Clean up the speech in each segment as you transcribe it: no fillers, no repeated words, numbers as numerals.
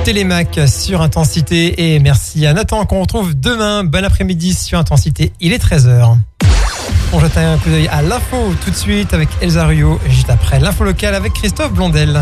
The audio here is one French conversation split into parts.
Télémac sur Intensité. Et merci à Nathan qu'on retrouve demain. Bon après-midi sur Intensité. Il est 13h. On jette un coup d'œil à l'info tout de suite avec Elsa Ruot. Juste après l'info locale avec Christophe Blondel.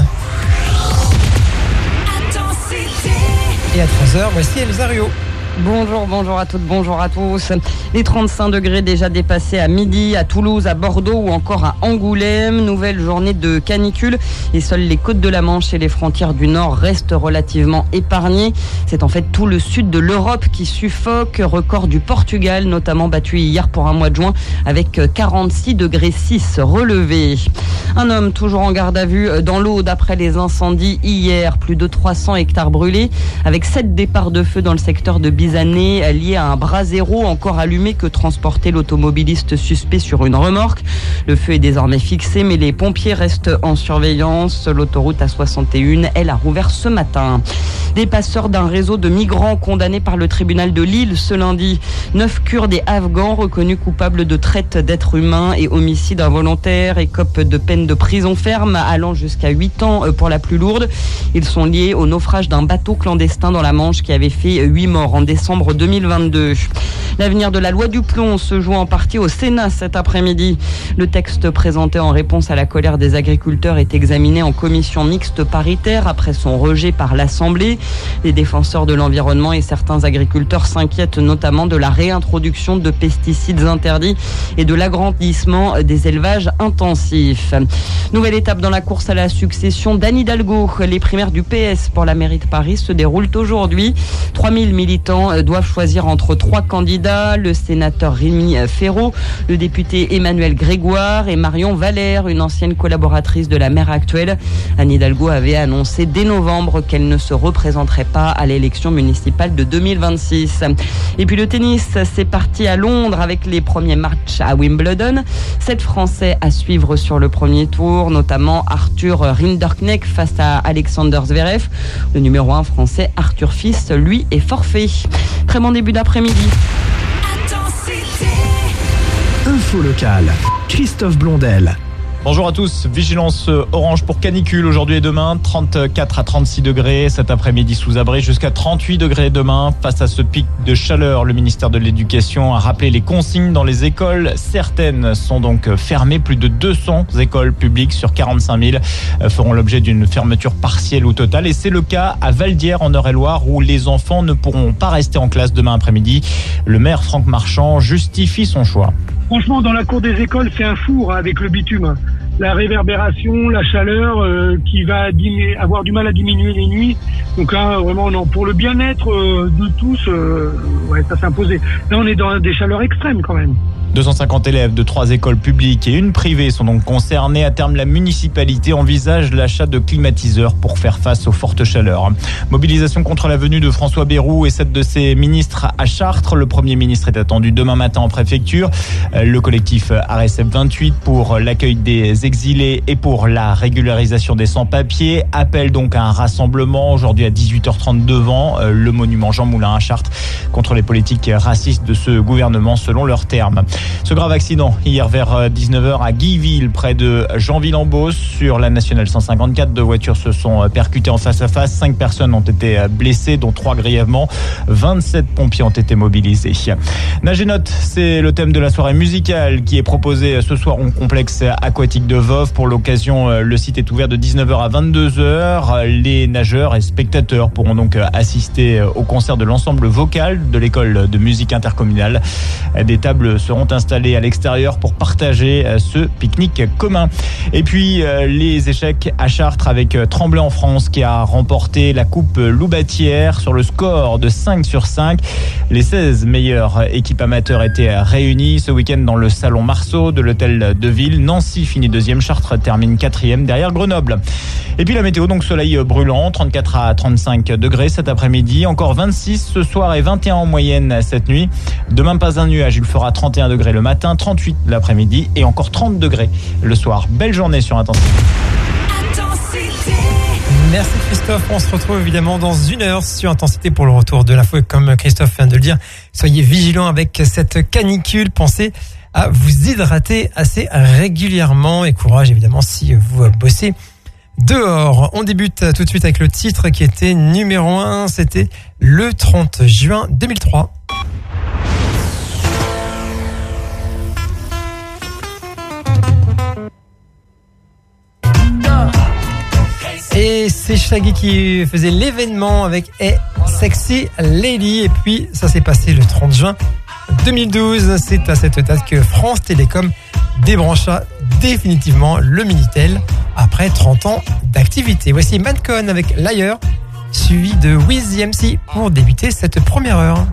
Et à 13h, voici Elsa Ruot. Bonjour à toutes, bonjour à tous. Les 35 degrés déjà dépassés à midi, à Toulouse, à Bordeaux ou encore à Angoulême. Nouvelle journée de canicule et seules les côtes de la Manche et les frontières du Nord restent relativement épargnées. C'est en fait tout le sud de l'Europe qui suffoque. Record du Portugal, notamment battu hier pour un mois de juin avec 46 degrés 6 relevés. Un homme toujours en garde à vue dans l'Aude après les incendies hier. Plus de 300 hectares brûlés avec 7 départs de feu dans le secteur de Bizanais lié à un brasero encore allumé que transportait l'automobiliste suspect sur une remorque. Le feu est désormais fixé mais les pompiers restent en surveillance. L'autoroute A61, elle a rouvert ce matin. Des passeurs d'un réseau de migrants condamnés par le tribunal de Lille ce lundi. 9 Kurdes et Afghans reconnus coupables de traite d'êtres humains et homicide involontaire écopent de peine de prison ferme allant jusqu'à 8 ans pour la plus lourde. Ils sont liés au naufrage d'un bateau clandestin dans la Manche qui avait fait 8 morts en décembre 2022. L'avenir de la loi du plomb se joue en partie au Sénat cet après-midi. Le texte présenté en réponse à la colère des agriculteurs est examiné en commission mixte paritaire après son rejet par l'Assemblée. Les défenseurs de l'environnement et certains agriculteurs s'inquiètent notamment de la réintroduction de pesticides interdits et de l'agrandissement des élevages intensifs. Nouvelle étape dans la course à la succession d'Anne Hidalgo. Les primaires du PS pour la mairie de Paris se déroulent aujourd'hui. 3000 militants doivent choisir entre 3 candidats, le sénateur Rémi Féraud, le député Emmanuel Grégoire et Marion Valère, une ancienne collaboratrice de la maire actuelle. Anne Hidalgo avait annoncé dès novembre qu'elle ne se représenterait pas à l'élection municipale de 2026. Et puis le tennis, c'est parti à Londres avec les premiers matchs à Wimbledon. 7 Français à suivre sur le premier tour, notamment Arthur Rinderknecht face à Alexander Zverev. Le numéro 1 français, Arthur Fils, lui, est forfait. Très bon début d'après-midi. Info locale, Christophe Blondel. Bonjour à tous, vigilance orange pour canicule aujourd'hui et demain, 34 à 36 degrés cet après-midi sous abri, jusqu'à 38 degrés demain. Face à ce pic de chaleur, le ministère de l'Éducation a rappelé les consignes dans les écoles. Certaines sont donc fermées, plus de 200 écoles publiques sur 45 000 feront l'objet d'une fermeture partielle ou totale. Et c'est le cas à Valdière en Eure-et-Loire où les enfants ne pourront pas rester en classe demain après-midi. Le maire Franck Marchand justifie son choix. Franchement, dans la cour des écoles, c'est un four avec le bitume. La réverbération, la chaleur qui va avoir du mal à diminuer les nuits. Donc là, vraiment, non. Pour le bien-être de tous, ça s'est imposé. Là, on est dans des chaleurs extrêmes quand même. 250 élèves de 3 écoles publiques et une privée sont donc concernés. À terme, la municipalité envisage l'achat de climatiseurs pour faire face aux fortes chaleurs. Mobilisation contre la venue de François Bayrou et celle de ses ministres à Chartres. Le Premier ministre est attendu demain matin en préfecture. Le collectif ARSF 28 pour l'accueil des exilés et pour la régularisation des sans-papiers appelle donc à un rassemblement aujourd'hui à 18h30 devant le monument Jean Moulin à Chartres contre les politiques racistes de ce gouvernement selon leurs termes. Ce grave accident hier vers 19h à Guyville près de Jeanville-en-Beauce sur la nationale 154. 2 voitures se sont percutées en face à face. 5 personnes ont été blessées dont 3 grièvement. 27 pompiers ont été mobilisés. Nage et Note, c'est le thème de la soirée musicale qui est proposée ce soir au complexe aquatique de Voves. Pour l'occasion, le site est ouvert de 19h à 22h. Les nageurs et spectateurs pourront donc assister au concert de l'ensemble vocal de l'école de musique intercommunale. Des tables seront installées à l'extérieur pour partager ce pique-nique commun. Et puis les échecs à Chartres avec Tremblay en France qui a remporté la coupe Loubatière sur le score de 5/5. Les 16 meilleures équipes amateurs étaient réunies ce week-end dans le salon Marceau de l'hôtel de ville. Nancy finit 2e, Chartres termine 4e derrière Grenoble. Et puis la météo, donc soleil brûlant, 34 à 35 degrés cet après-midi, encore 26 ce soir et 21 en moyenne cette nuit. Demain pas un nuage, il fera 31 degrés le matin, 38 l'après-midi et encore 30 degrés le soir. Belle journée sur Intensité. Merci Christophe, on se retrouve évidemment dans 1 heure sur Intensité pour le retour de l'info. Et comme Christophe vient de le dire, soyez vigilants avec cette canicule, pensez à vous hydrater assez régulièrement et courage évidemment si vous bossez Dehors. On débute tout de suite avec le titre qui était numéro 1. C'était le 30 juin 2003. Et c'est Shaggy qui faisait l'événement avec Hey Sexy Lady. Et puis ça s'est passé le 30 juin 2012. C'est à cette date que France Télécom débrancha définitivement le Minitel après 30 ans d'activité. Voici Mancon avec Liar, suivi de Wiz MC pour débuter cette première heure.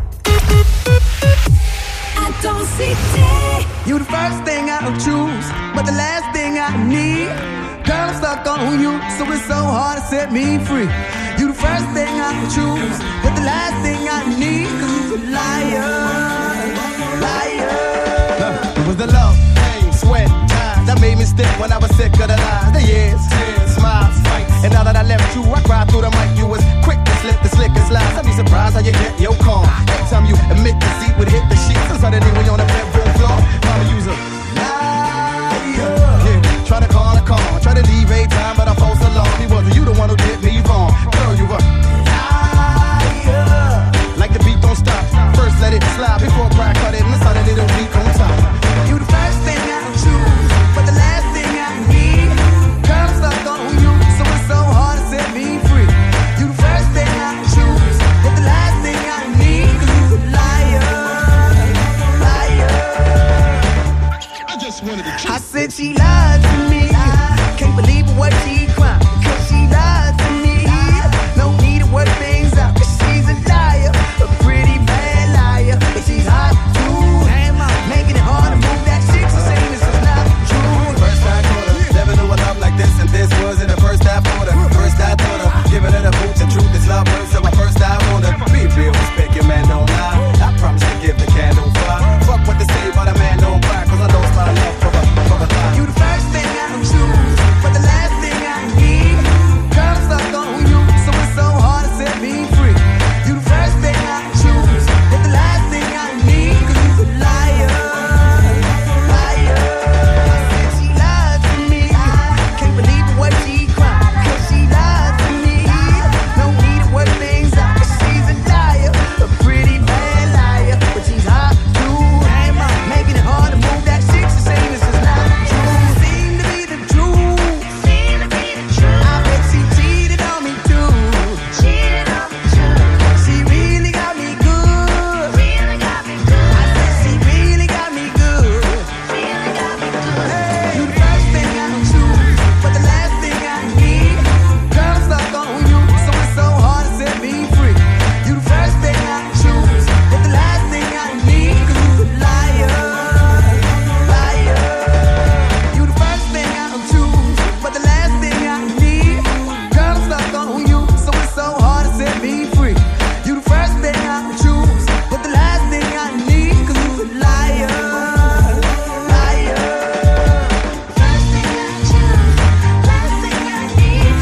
You the first thing I choose, but the last thing I need. Girl, I'm stuck on you, so it's so hard to set me free. You the first thing I choose, but the last thing I need. 'Cause you're a liar, liar. It was the love, pain, sweat, time that made me stick when I was sick of the lies. The years, tears, smiles, fights. And now that I left you, I cried through the mic. You was quick to slip the slickest lies. I'd be surprised how you get your calm. Every time you admit the seat would hit the sheets. And suddenly when you're on the bedroom floor, mama use a liar. Yeah, try to call a call, try to leave a time, but I false alarm. He wasn't you the one who did me wrong. Girl, you were liar. Like the beat don't stop. First let it slide before crack cut it, and suddenly the beat on top. You the first thing I choose, but the last thing I need. Girl, I'm stuck on you, so it's so hard to set me free. You the first thing I choose, but the last thing I need. 'Cause you're a liar, liar. I said she lied to me. Can't believe what she cried, 'cause she lied to me. No need to work things out, 'cause she's a liar, a pretty bad liar. And she's hot too, making it hard to move that shit. So saying this is not true. First time quarter, never knew a love like this, and this was in the first half order. First I thought of giving her the boots and truth is love words. So my first I wanna be real, respect your man, don't lie. I promise to give the candle fire. Fuck what they say, but a man don't cry, 'cause I lost my love for a lie. You the first thing I choose, but the last thing I need. Girl, I'm stuck on you, so it's so hard to set me free. You the first thing I choose, but the last thing I need. 'Cause you're a liar, liar. I said she lied to me. Can't believe what she cried, 'cause she lied to me. No need to work things out, 'cause she's a liar, a pretty bad liar. But she's hot too, making it hard to move that shit. So saying this is not true. Seem to be the truth. I bet she cheated on me too. She really got me good. I said she really got me good. You the first thing I choose, but the last thing I need. Girl, I'm stuck on you, so it's so hard to set me free. You the first thing I choose, but the last thing I need. 'Cause you're a liar, liar. You the first thing I choose, but the last thing I need. Girl, I'm stuck on you, so it's so hard to set me free. You the first thing I choose, but the last thing I need. 'Cause you're a liar, liar. First thing I choose, last thing I need.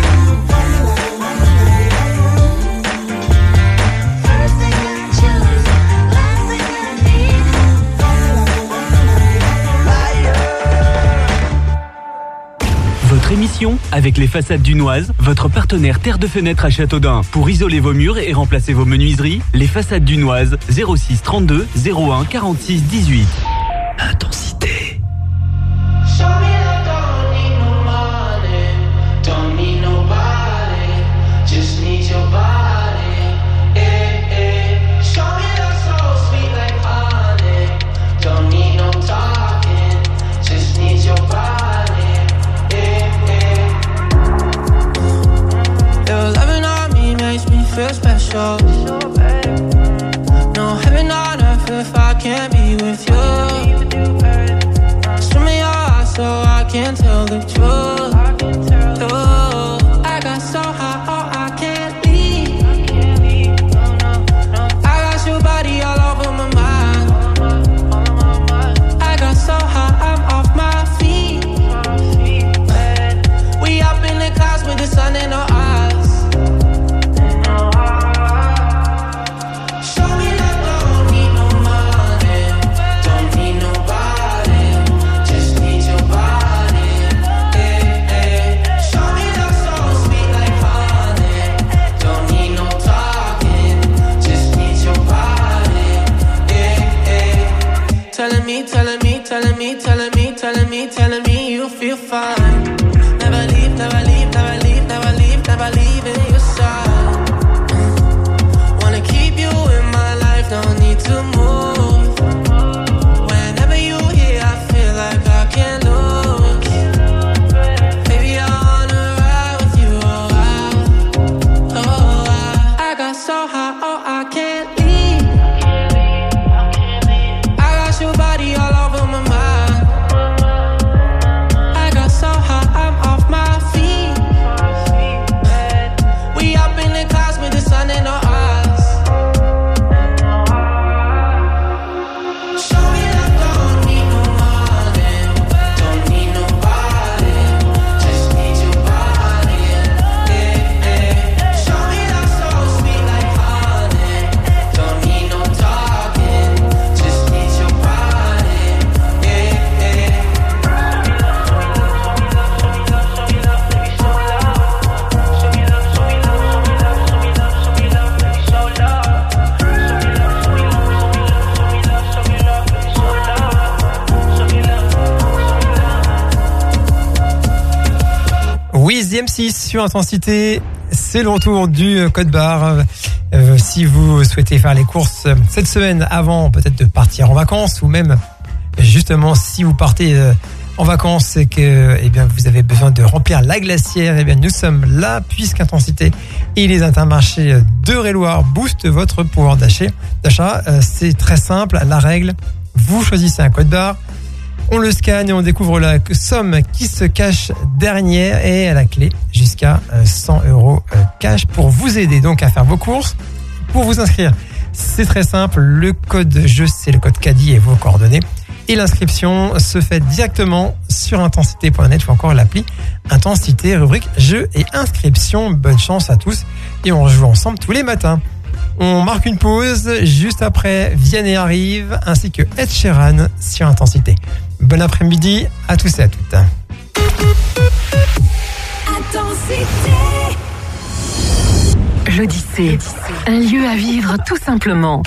First thing I choose, last thing I need. Liar. Votre émission avec les façades Dunoise, votre partenaire Terre de Fenêtre à Châteaudun. Pour isoler vos murs et remplacer vos menuiseries, les façades Dunoise, 06 32 01 46 18. Intensité. Your loving on me makes me feel special. No heaven on earth if I can't be with you. Swim in your eyes so I can tell the truth. Ooh, I got so high, oh I can't leave. I got your body all over my mind. I got so high, I'm off my feet. We up in the clouds with the sun in our eyes. Show me that don't need no money, don't need nobody, just need your body. me, telling me, telling me, telling me, telling me, telling me you feel fine. Never leave, never leave, never leave, never leave, never leave in your side. Wanna keep you in my life, no need to move. Whenever you here, I feel like I can't lose. Baby, I wanna ride with you, I got so high, oh, I can't leave. I got your body all over my mind. I got so high, I'm off my feet. We up in the clouds with the sun in our eyes. Show me love, don't need no money, don't need nobody, just need your body. Show me love so sweet like honey, don't need no talking, just need your body. Wiz M6 sur Intensité, c'est le retour du code barre. Si vous souhaitez faire les courses cette semaine avant peut-être de partir en vacances, ou même justement si vous partez en vacances et que vous avez besoin de remplir la glacière, nous sommes là puisqu'Intensité et les Intermarchés de Réloir boostent votre pouvoir d'achat. C'est très simple, la règle, vous choisissez un code barre, on le scanne et on découvre la somme qui se cache derrière et à la clé jusqu'à 100 € cash pour vous aider donc à faire vos courses. Pour vous inscrire, c'est très simple. Le code jeu, c'est le code caddie et vos coordonnées. Et l'inscription se fait directement sur intensité.net ou encore l'appli Intensité, rubrique jeux et inscription. Bonne chance à tous et on rejoue ensemble tous les matins. On marque une pause, juste après Vianney arrive ainsi que Ed Sheeran sur Intensité. Bon après-midi à tous et à toutes. Intensité. L'Odyssée, un lieu à vivre tout simplement.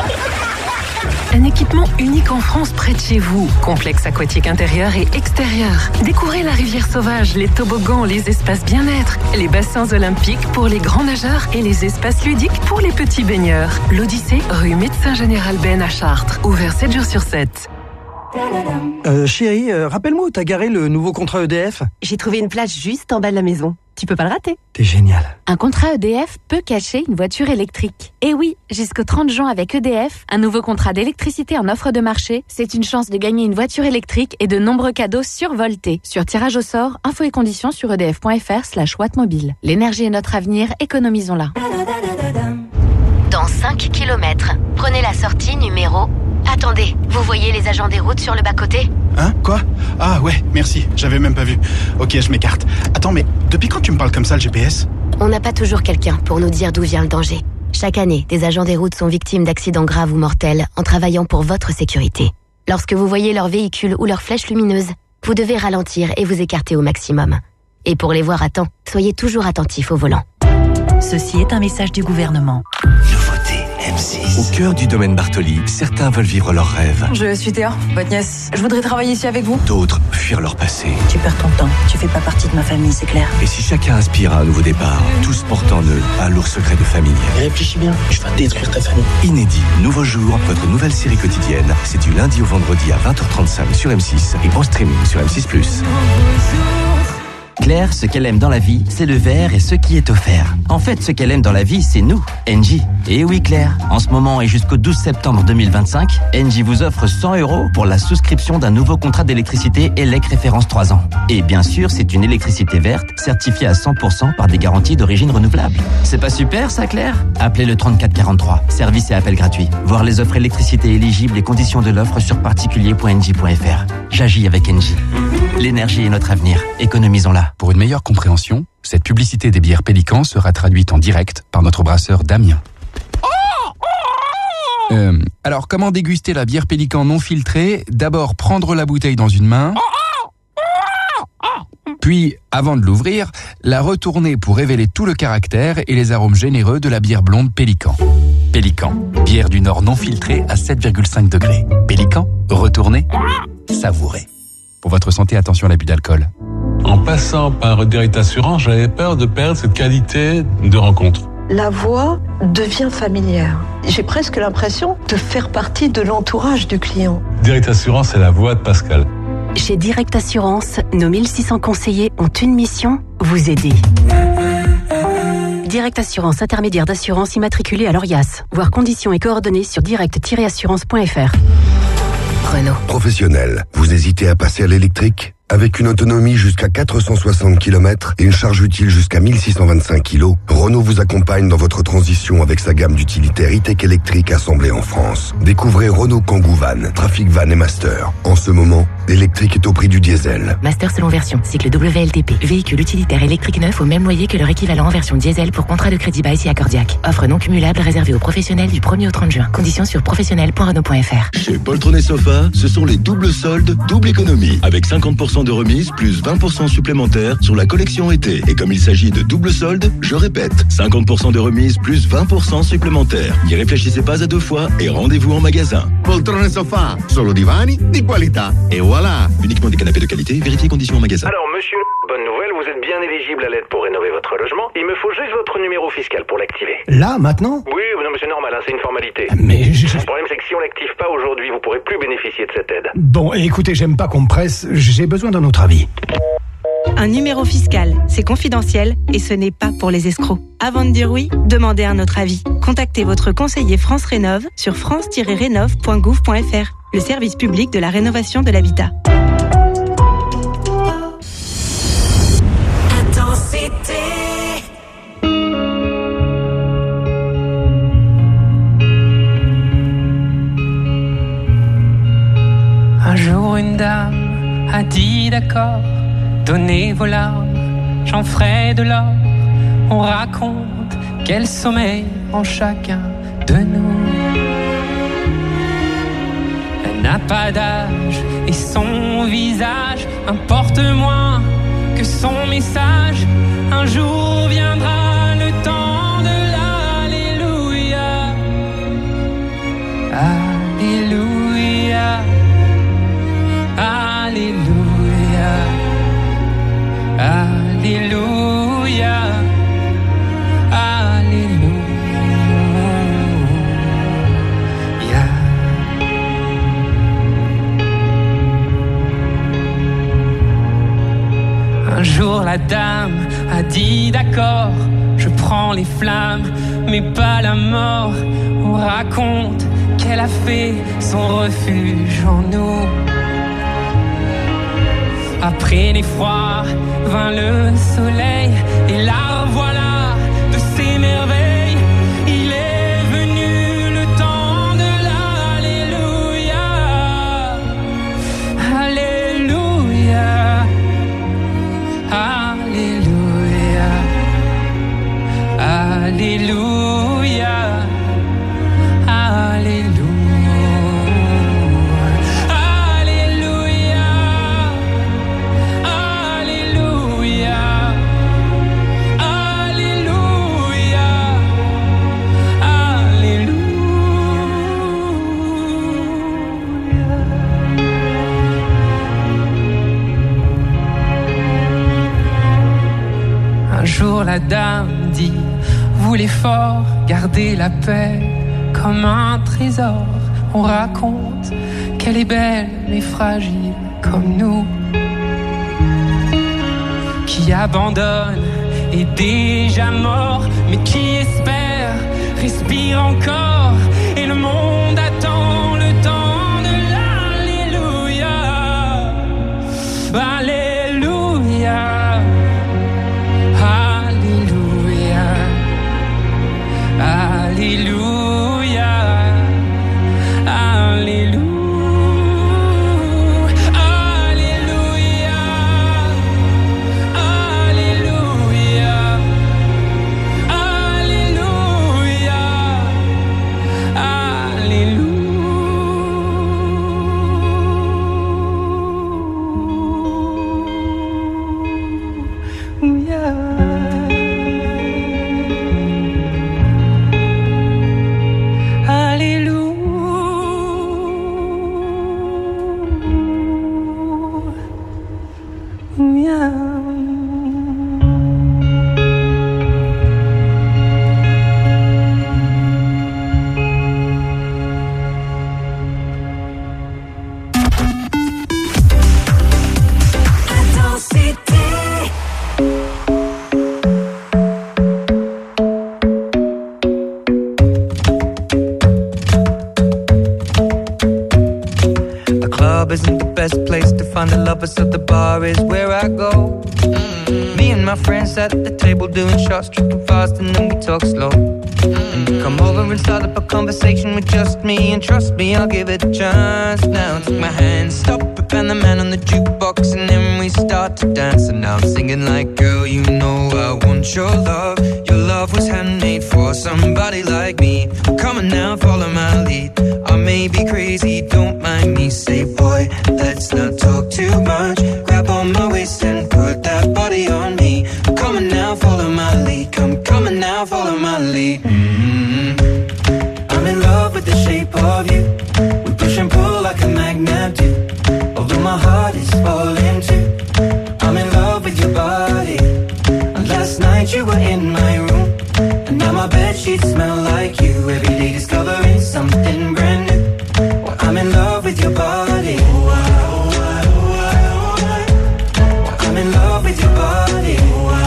Un équipement unique en France près de chez vous. Complexe aquatique intérieur et extérieur. Découvrez la rivière sauvage, les toboggans, les espaces bien-être, les bassins olympiques pour les grands nageurs et les espaces ludiques pour les petits baigneurs. L'Odyssée, rue Médecin Général Ben à Chartres. Ouvert 7 jours sur 7. Chérie, rappelle-moi où t'as garé le nouveau contrat EDF. J'ai trouvé une place juste en bas de la maison. Tu peux pas le rater. T'es génial. Un contrat EDF peut cacher une voiture électrique. Et oui, jusqu'au 30 juin avec EDF, un nouveau contrat d'électricité en offre de marché, c'est une chance de gagner une voiture électrique et de nombreux cadeaux survoltés. Sur tirage au sort, infos et conditions sur edf.fr/wattmobile. L'énergie est notre avenir, économisons-la. Dans 5 km, prenez la sortie numéro... Attendez, vous voyez les agents des routes sur le bas-côté ? Hein ? Quoi ? Ah ouais, merci, j'avais même pas vu. Ok, je m'écarte. Attends, mais depuis quand tu me parles comme ça, le GPS ? On n'a pas toujours quelqu'un pour nous dire d'où vient le danger. Chaque année, des agents des routes sont victimes d'accidents graves ou mortels en travaillant pour votre sécurité. Lorsque vous voyez leur véhicule ou leur flèche lumineuse, vous devez ralentir et vous écarter au maximum. Et pour les voir à temps, soyez toujours attentifs au volant. Ceci est un message du gouvernement. Nouveauté M6. Au cœur du domaine Bartoli, certains veulent vivre leurs rêves. Je suis Théa, votre nièce. Je voudrais travailler ici avec vous. D'autres fuir leur passé. Tu perds ton temps, tu fais pas partie de ma famille, c'est clair. Et si chacun aspire à un nouveau départ, tous portent en eux un lourd secret de famille. Réfléchis bien, je vais détruire ta famille. Inédit, nouveau jour, votre nouvelle série quotidienne. C'est du lundi au vendredi à 20h35 sur M6 et en streaming sur M6+. Claire, ce qu'elle aime dans la vie, c'est le verre et ce qui est offert. En fait, ce qu'elle aime dans la vie, c'est nous, Engie. Et oui, Claire, en ce moment et jusqu'au 12 septembre 2025, Engie vous offre 100 € pour la souscription d'un nouveau contrat d'électricité ELEC référence 3 ans. Et bien sûr, c'est une électricité verte, certifiée à 100% par des garanties d'origine renouvelable. C'est pas super, ça, Claire ? Appelez le 3443. Service et appel gratuit. Voir les offres électricité éligibles et conditions de l'offre sur particulier.engie.fr. J'agis avec Engie. L'énergie est notre avenir. Économisons-la. Pour une meilleure compréhension, cette publicité des bières Pélican sera traduite en direct par notre brasseur Damien. Alors, comment déguster la bière Pélican non filtrée ? D'abord, prendre la bouteille dans une main, Puis, avant de l'ouvrir, la retourner pour révéler tout le caractère et les arômes généreux de la bière blonde Pélican. Pélican, bière du Nord non filtrée à 7,5 degrés. Pélican, retournez, savourez. Pour votre santé, attention à l'abus d'alcool. En passant par Direct Assurance, j'avais peur de perdre cette qualité de rencontre. La voix devient familière. J'ai presque l'impression de faire partie de l'entourage du client. Direct Assurance, c'est la voix de Pascal. Chez Direct Assurance, nos 1600 conseillers ont une mission, vous aider. Direct Assurance, intermédiaire d'assurance immatriculée à l'ORIAS. Voir conditions et coordonnées sur direct-assurance.fr. Renault. Professionnel, vous hésitez à passer à l'électrique ? Avec une autonomie jusqu'à 460 km et une charge utile jusqu'à 1625 kg, Renault vous accompagne dans votre transition avec sa gamme d'utilitaires e-tech électriques assemblés en France. Découvrez Renault Kangoo Van, Trafic Van et Master. En ce moment, l'électrique est au prix du diesel. Master selon version, cycle WLTP. Véhicule utilitaire électrique neuf au même loyer que leur équivalent en version diesel pour contrat de crédit by Accordiac. Offre non cumulable réservée aux professionnels du 1er au 30 juin. Conditions sur professionnel.renault.fr. Chez Poltron et Sofa, ce sont les doubles soldes, double économie. Avec 50% de remise plus 20% supplémentaires sur la collection été. Et comme il s'agit de double solde, je répète, 50% de remise plus 20% supplémentaires. N'y réfléchissez pas à deux fois et rendez-vous en magasin. Poltrone Sofa, solo divani di qualità. Et voilà. Uniquement des canapés de qualité, vérifiez conditions en magasin. Alors monsieur, bonne nouvelle, vous êtes bien éligible à l'aide pour rénover votre logement. Il me faut juste votre numéro fiscal pour l'activer. Là, maintenant? Oui, non mais c'est normal, hein, c'est une formalité. Mais Le problème c'est que si on l'active pas aujourd'hui, vous pourrez plus bénéficier de cette aide. Bon, écoutez, j'aime pas qu'on me presse, j'ai besoin d'un autre avis. Un numéro fiscal, c'est confidentiel et ce n'est pas pour les escrocs. Avant de dire oui, demandez un autre avis. Contactez votre conseiller France Rénov sur france-rénov.gouv.fr, le service public de la rénovation de l'habitat. Intensité. Un jour une dame a dit d'accord, donnez vos larmes, j'en ferai de l'or. On raconte quel sommeil en chacun de nous. Elle n'a pas d'âge et son visage importe moins que son message. Un jour viendra le temps de l'alléluia. Alléluia. Alléluia. Alléluia. Alléluia. Un jour la dame a dit d'accord, je prends les flammes, mais pas la mort. On raconte qu'elle a fait son refuge en nous. Après l'effroi vint le soleil et la revoilà de ses merveilles. Il est venu le temps de l'alléluia. Alléluia. Alléluia. Alléluia. Alléluia. Un jour la dame dit, voulez fort garder la paix comme un trésor. On raconte qu'elle est belle mais fragile comme nous, qui abandonne est déjà mort, mais qui espère respire encore. Et le monde attend le temps de l'alléluia. Alléluia. Alléluia, Alléluia, Alléluia, Alléluia, Alléluia, club isn't the best place to find a lover, so the bar is where I go. Me and my friends at the table doing shots, tripping fast, and then we talk slow. And you come over and start up a conversation with just me, and trust me, I'll give it a chance. Now take my hand, stop it, and the man on the jukebox, and then we start to dance. And now I'm singing like, girl, you know I want your love. Your love was handmade for somebody like me. Come on now, follow my lead. I may be crazy, don't mind me. Say, boy, let's not talk too much. Grab on my waist and put that body on me. Come on now, follow my lead. Come on now, follow my lead. I'm in love with the shape of you. We push and pull like a magnet do. Although my heart is falling too. I'm in love with your body. And last night you were in my room, and now my bedsheets smell like you. Every day discovering something brand new. Well, I'm in love with your body. I'm in love with your body.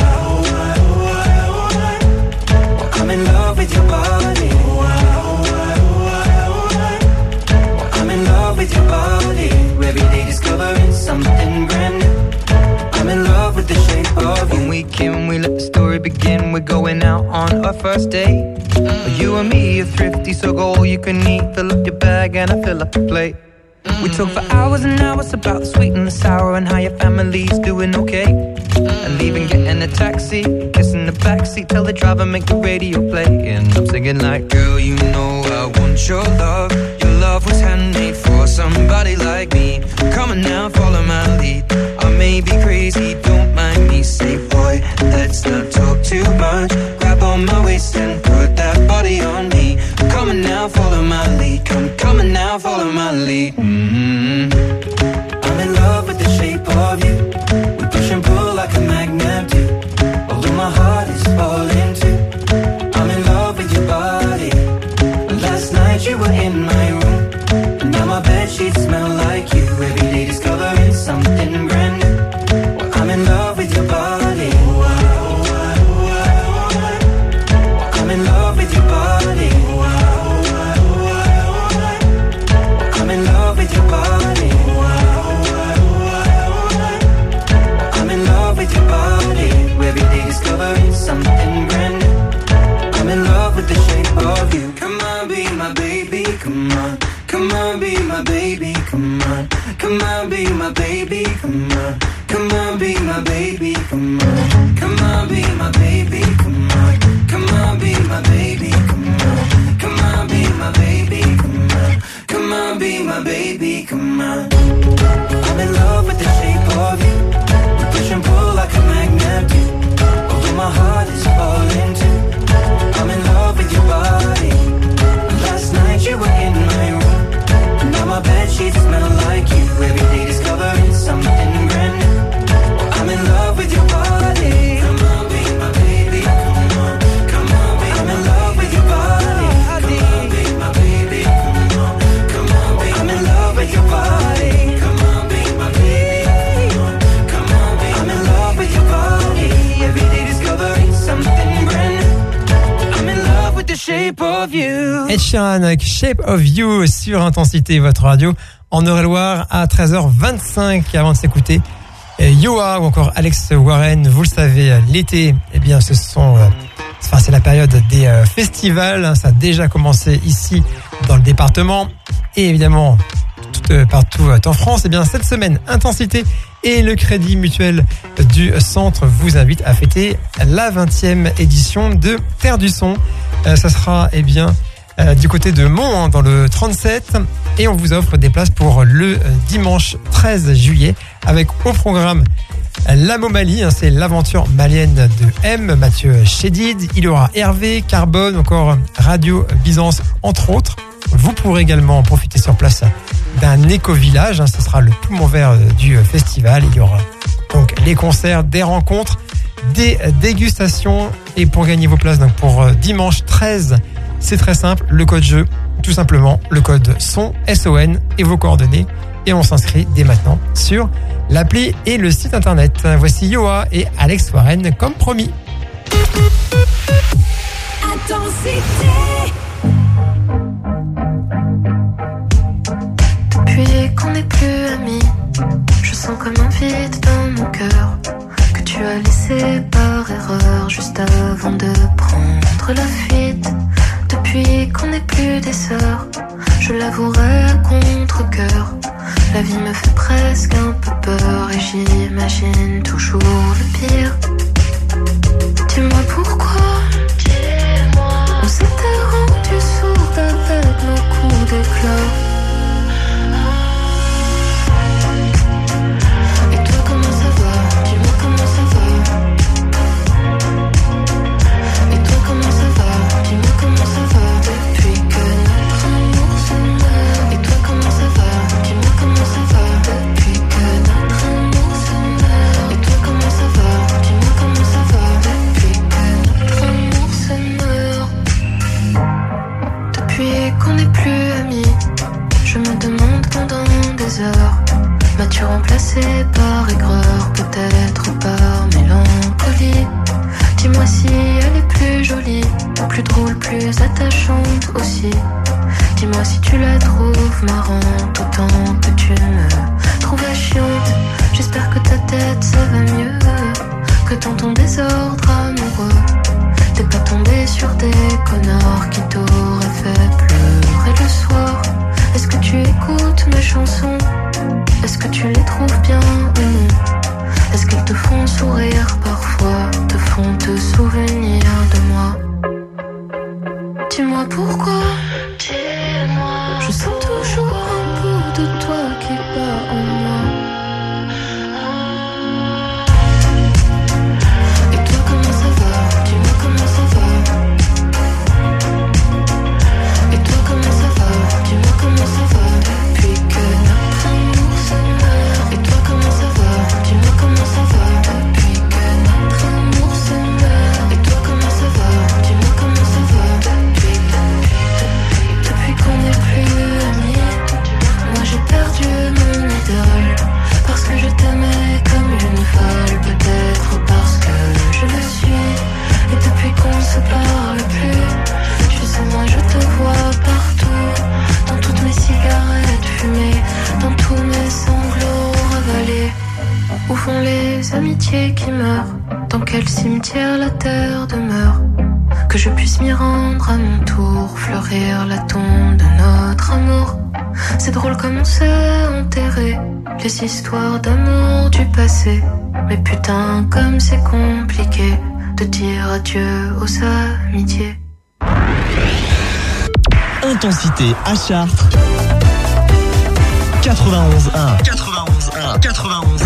I'm in love with your body. I'm in love with your body. Every day discovering something brand new. I'm in love with the shape of you. When we came, we let the story begin. We're going out on our first date. You and me are thrifty, so go all you can eat. Fill up your bag and I fill up the plate. We talk for hours and hours about the sweet and the sour, and how your family's doing okay. And leaving, getting a taxi, kissing the backseat, tell the driver make the radio play. And I'm singing like, girl, you know I want your love. Your love was handmade for somebody like me. Come on now, follow my lead. I may be crazy, don't mind me. Say, boy, let's not talk too much. Grab on my waist and put that body on me. Come on now, follow my lead. Come on now, follow my lead. I'm in love with the shape of you. We push and pull like a magnet do. Although my heart is falling too. I'm in love with your body. Last night you were in my room, and now my bedsheets smell like you. Every day discovering something brand new. Well, I'm in love with your body. I'm in love with your body. I'm in love with your body. I'm in love with your body. Every day discovering something brand new. I'm in love with the shape of you. Come on, be my baby, come on. Come on, be my baby, come on. Come on, be my baby, come on. Come on, be my baby, come on. Come on, be my baby, come on. Come on, be my baby, come on. Come on, be my baby, come on. Come on, be my baby, come on. I'm in love with the shape of you. We push and pull like a magnet do. Although my heart is falling too. I'm in love with your body. Last night you were in my room, now my bedsheets smell like you. Every day discovering something brand new. I'm in love with your body. Come on, be my baby, come on. Come on, be I'm in love with your body. Come on, be my baby, come on. Come on, be I'm in love with your body. Come on, be my baby, come on. Come on, be I'm in love with your body. Every day discovering something brand new. I'm in love with the shape of you. Ed Sheeran avec Shape of You sur Intensité, votre radio en Eure-et-Loire à 13h25. Avant de s'écouter Yoa ou encore Alex Warren, vous le savez, l'été, eh bien, c'est la période des festivals. Ça a déjà commencé ici dans le département et évidemment partout en France. Eh bien, cette semaine, Intensité et le Crédit Mutuel du Centre vous invitent à fêter la 20e édition de Terre du Son. Ça sera, eh bien, du côté de Mont, dans le 37, et on vous offre des places pour le dimanche 13 juillet avec au programme La Momalie, c'est l'aventure malienne de M, Mathieu Chédid. Il y aura Hervé, Carbone, encore Radio Byzance, entre autres. Vous pourrez également profiter sur place d'un éco-village, ce sera le poumon vert du festival. Il y aura donc les concerts, des rencontres, des dégustations, et pour gagner vos places donc pour dimanche 13, c'est très simple, le code jeu, tout simplement le code SON, S-O-N, et vos coordonnées, et on s'inscrit dès maintenant sur l'appli et le site internet. Voici Yoa et Alex Warren comme promis. Puis qu'on n'est plus amis. Je sens comme un vide dans mon cœur que tu as laissé par erreur juste avant de prendre la fuite. Depuis qu'on n'est plus des sœurs, je l'avouerai à contre-cœur. La vie me fait presque un peu peur et j'imagine toujours le pire. Dis-moi pourquoi, dis-moi. On s'était rendu sourd avec nos coups d'éclat. Et toi comment ça va? Dis-moi comment ça va. Et toi comment ça va? Dis-moi comment ça va. Depuis que notre amour se meurt. Et toi comment ça va? Dis-moi comment ça va. Depuis que notre amour se meurt. Et toi comment ça va? Dis-moi comment ça va. Depuis que notre amour se meurt. Depuis qu'on n'est plus amis, je me demande pendant des heures, m'as-tu remplacé par aigreur, peut-être par mélancolie? Dis-moi si elle est plus jolie, plus drôle, plus attachante aussi. Dis-moi si tu la trouves marrante autant que tu me trouvais chiante. J'espère que ta tête ça va mieux, que dans ton désordre amoureux t'es pas tombé sur des connards qui t'auraient fait pleurer le soir. Est-ce que tu écoutes mes chansons? Est-ce que tu les trouves bien ou non? Est-ce qu'elles te font sourire parfois, te font te souvenir de moi? Dis-moi pourquoi, dis-moi. Je sens toujours un bout de toi qui bat en moi. Et toi comment ça va? Dis-moi comment ça va. Et toi comment ça va? Dis-moi comment ça va. Depuis que notre amour se meurt. Et toi comment ça va? Dis-moi comment ça va. Depuis que notre amour se meurt. Et toi comment ça va? Dis-moi comment ça va. Depuis qu'on n'est plus amis, moi j'ai perdu mon idole. Parce que je t'aimais comme une folle, peut-être parce que je le suis. Et depuis qu'on se parle plus, tu sais moi je te vois partout. Dans toutes mes cigarettes fumées, dans tous mes sanglots ravalés. Où vont les amitiés qui meurent? Dans quel cimetière la terre demeure? Que je puisse m'y rendre à mon tour, fleurir la tombe de notre amour. C'est drôle comme on s'est enterré les histoires d'amour du passé. Mais putain comme c'est compliqué de dire adieu aux amitiés. Intensité à Chartres 91.1 91.1 91.1.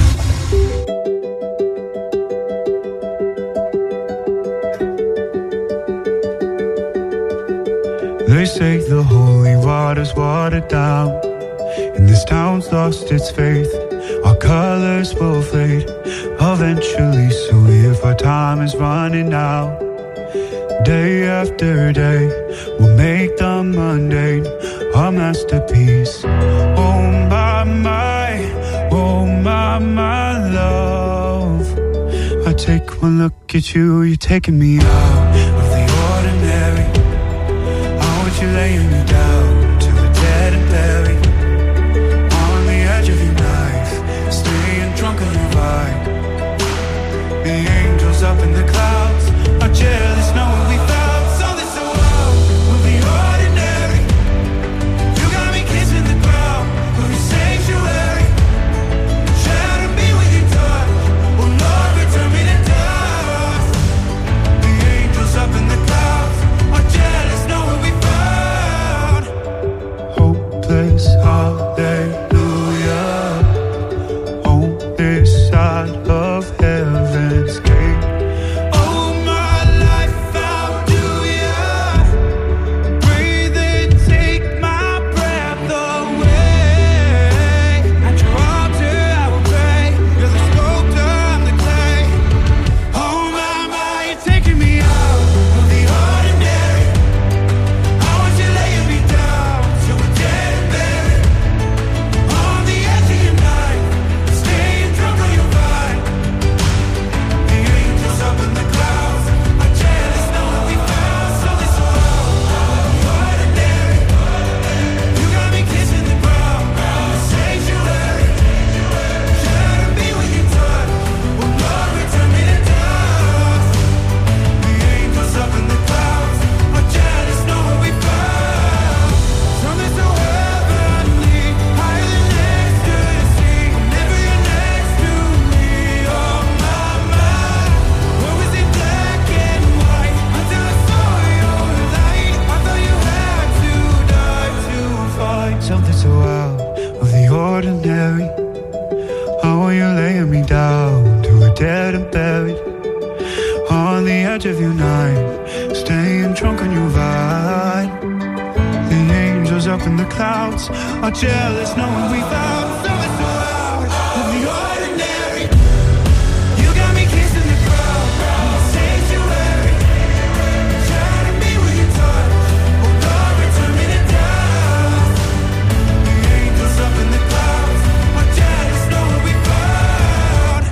They say the holy water's watered down, and this town's lost its faith. Our colors will fade eventually, so if our time is running out, day after day, we'll make the mundane our masterpiece. Oh my love, I take one look at you, you're taking me out of the ordinary. You're laying me down to a dead and buried on the edge of your knife, staying drunk on your vibe. The angels up in the clouds are jealous knowing we found something so wild. We'll be ordinary. You got me kissing the ground of your sanctuary. Shadow me with your touch. Oh Lord, return me to dust. The angels something so out of the ordinary. How are you laying me down to a dead and buried on the edge of your night, staying drunk on your vine. The angels up in the clouds are jealous knowing we found something so out of the ordinary. You got me kissing the ground, sanctuary. Shining me with your touch, oh Lord, turn me to dust. The angels up in the clouds are jealous knowing we found.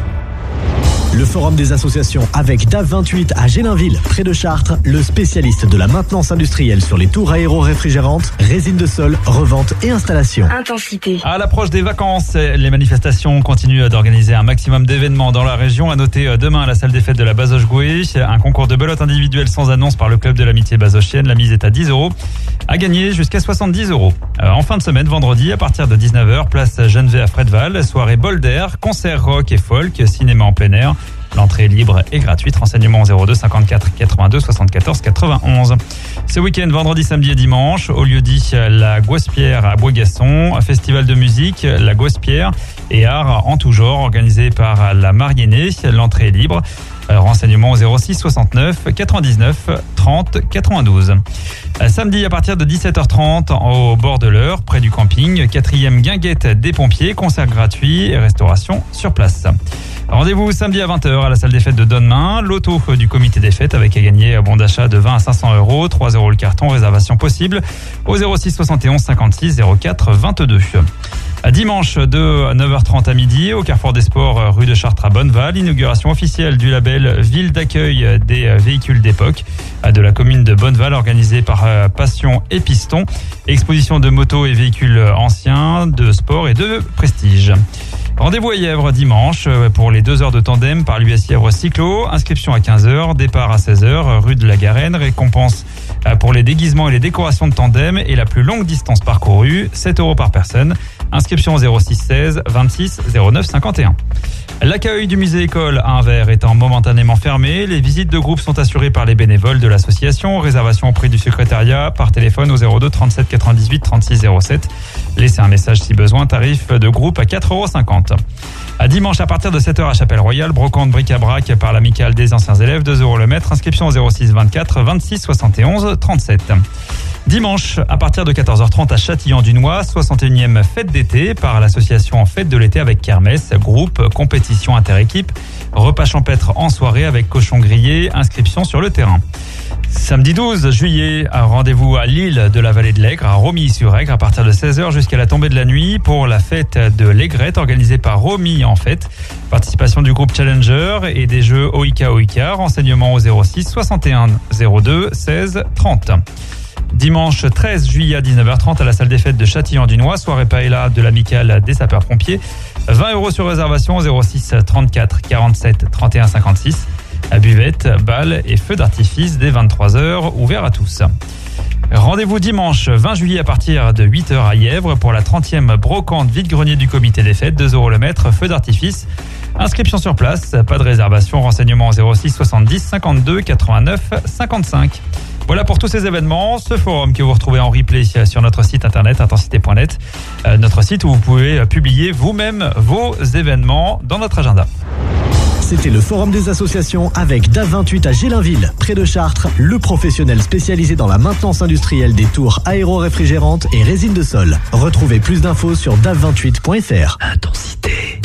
Le forum des associations avec DAF28 à Gélinville, près de Chartres, le spécialiste de la maintenance industrielle sur les tours aéro-réfrigérantes, résine de sol, revente et installation. Intensité. À l'approche des vacances, les manifestations continuent d'organiser un maximum d'événements dans la région. À noter demain à la salle des fêtes de la Bazoche-Goué, un concours de belote individuelle sans annonce par le club de l'amitié bazochienne. La mise est à 10 €, à gagner jusqu'à 70 €. En fin de semaine, vendredi, à partir de 19h, place Geneviève à Fredval, soirée bol d'air, concert rock et folk, cinéma en plein air. L'entrée est libre et gratuite. Renseignements 02 54 82 74 91. Ce week-end, vendredi, samedi et dimanche, au lieu-dit la Gauspierre à Boisgasson, un festival de musique, la Gauspierre et art en tout genre, organisé par la Mariennée. L'entrée est libre. Renseignements 06 69 99 30 92. Samedi à partir de 17h30 au bord de l'Eure, près du camping, 4e guinguette des pompiers, concert gratuit et restauration sur place. Rendez-vous samedi à 20h à la salle des fêtes de Donemain, loto du comité des fêtes avec à gagner un bon d'achat de 20 à 500 €, 3 € le carton, réservation possible au 06 71 56 04 22. Dimanche de 9h30 à midi au Carrefour des Sports rue de Chartres à Bonneval, inauguration officielle du label Ville d'accueil des véhicules d'époque de la commune de Bonneval, organisée par Passion et Piston, exposition de motos et véhicules anciens, de sport et de prestige. Rendez-vous à Yèvre dimanche pour les 2 heures de tandem par l'US Yèvre Cyclo. Inscription à 15h, départ à 16h, rue de la Garenne. Récompense pour les déguisements et les décorations de tandem et la plus longue distance parcourue, 7 € par personne. Inscription au 06 16 26 09 51. L'accueil du musée école à Anvers étant momentanément fermé, les visites de groupe sont assurées par les bénévoles de l'association. Réservation auprès du secrétariat par téléphone au 02 37 98 36 07. Laissez un message si besoin, tarif de groupe à 4,50 €. À dimanche à partir de 7h à Chapelle-Royale, brocante bric-à-brac par l'amicale des anciens élèves, 2 € le mètre. Inscription au 06 24 26 71 37. Dimanche, à partir de 14h30 à Châtillon-du-Nois, 61e fête d'été par l'association Fête de l'été avec kermesse, groupe, compétition inter-équipe, repas champêtre en soirée avec cochon grillé, inscription sur le terrain. Samedi 12 juillet, un rendez-vous à l'île de la Vallée de l'Aigre, à Romilly-sur-Aigre, à partir de 16h jusqu'à la tombée de la nuit pour la fête de l'Aigrette organisée par Romilly en fête. Participation du groupe Challenger et des jeux Oika. Renseignements au 06 61 02 16 30. Dimanche 13 juillet à 19h30 à la salle des fêtes de Châtillon-du-Nois, soirée paella de l'amicale des sapeurs-pompiers. 20 € sur réservation au 06 34 47 31 56. À buvette, bal et feux d'artifice dès 23h, ouvert à tous. Rendez-vous dimanche 20 juillet à partir de 8h à Yèvre pour la 30e brocante vide-grenier du comité des fêtes, 2 € le mètre, feux d'artifice. Inscription sur place, pas de réservation, renseignements au 06 70 52 89 55. Voilà pour tous ces événements, ce forum que vous retrouvez en replay sur notre site internet intensité.net, notre site où vous pouvez publier vous-même vos événements dans notre agenda. C'était le forum des associations avec DAF28 à Gélinville, près de Chartres, le professionnel spécialisé dans la maintenance industrielle des tours aéro-réfrigérantes et résine de sol. Retrouvez plus d'infos sur DAF28.fr. Intensité.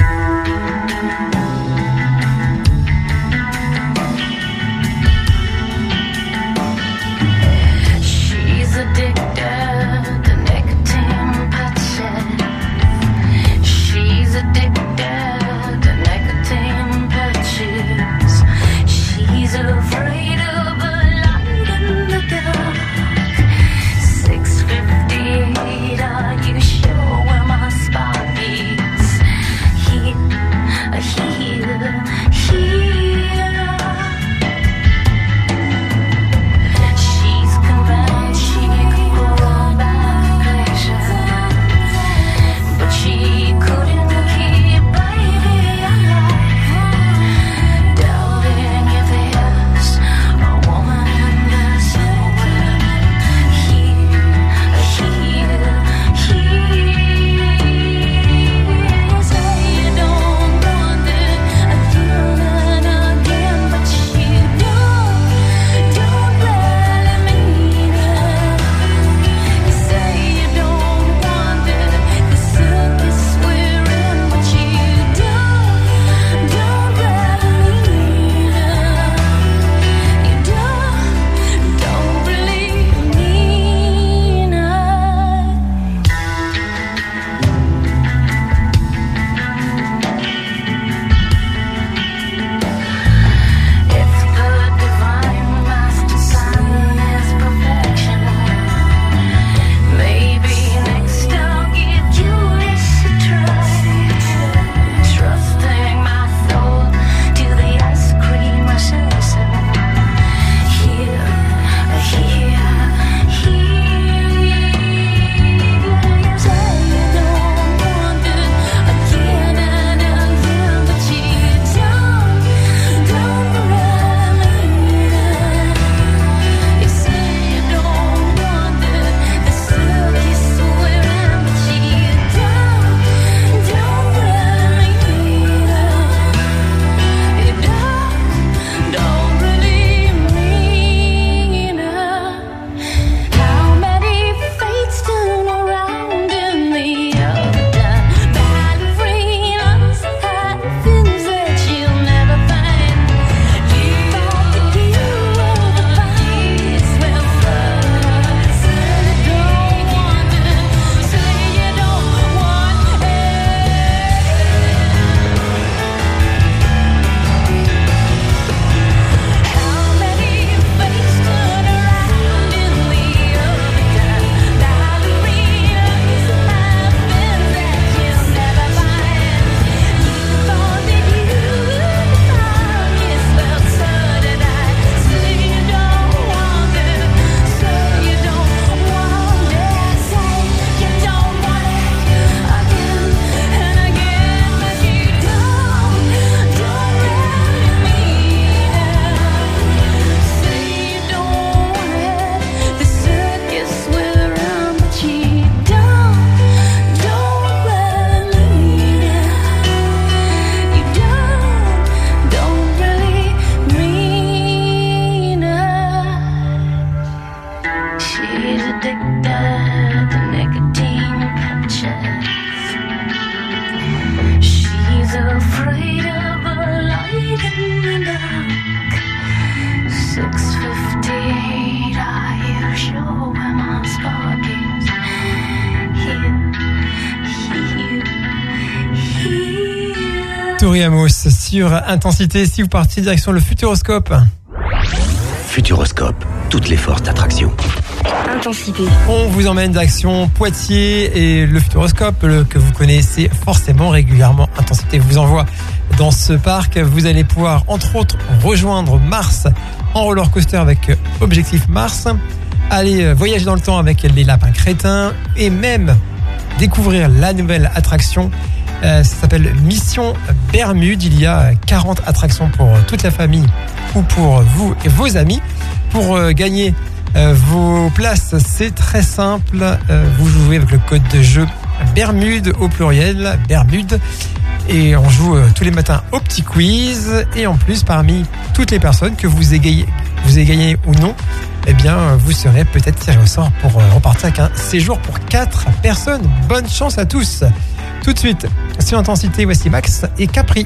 Tori Amos sur Intensité. Si vous partiez direction le Futuroscope. Futuroscope, toutes les forces d'attraction. Intensité. On vous emmène d'action Poitiers et le Futuroscope que vous connaissez forcément régulièrement. Intensité vous envoie dans ce parc. Vous allez pouvoir entre autres rejoindre Mars en roller coaster avec Objectif Mars, aller voyager dans le temps avec les lapins crétins et même découvrir la nouvelle attraction. Ça s'appelle Mission Bermude. Il y a 40 attractions pour toute la famille ou pour vous et vos amis. Pour gagner vos places, c'est très simple. Vous jouez avec le code de jeu Bermude au pluriel, Bermude. Et on joue tous les matins au petit quiz. Et en plus, parmi toutes les personnes que vous ayez gagné ou non, eh bien, vous serez peut-être tiré au sort pour repartir avec un séjour pour 4 personnes. Bonne chance à tous. Tout de suite, sur Intensité, voici Max et Capri.